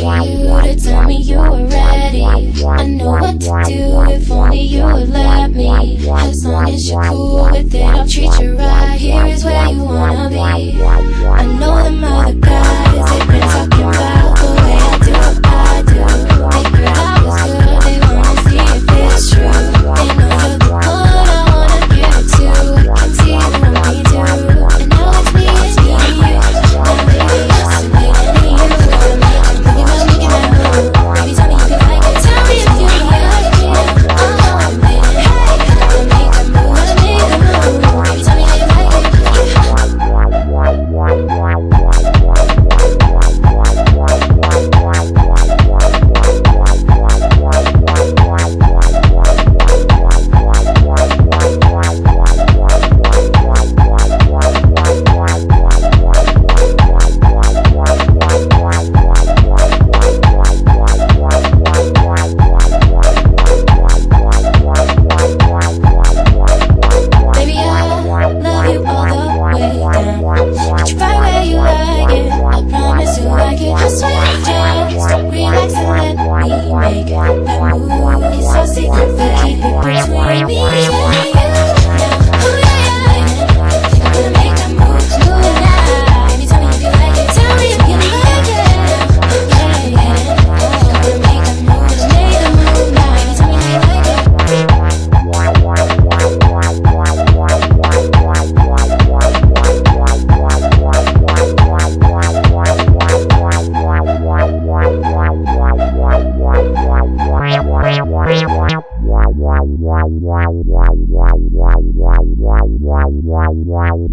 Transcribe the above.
you to tell me you were ready. I know what to do if only you would let me. As long as you're cool with it, I'll treat you right. Here is where you wanna be. I know them other guys, they've been talking about the way I do what I do. They heard I was good, they wanna see if it's true. They know you're the one I wanna give it to. Can see you want me too. And now it's me and you. Now baby, it's me and you. I'm thinking about making that move. Baby, tell me you can like it. Tell me if you like it. I'm baby, hey, gotta make that move. Gotta make that move. Baby, tell me how you like it. Wow.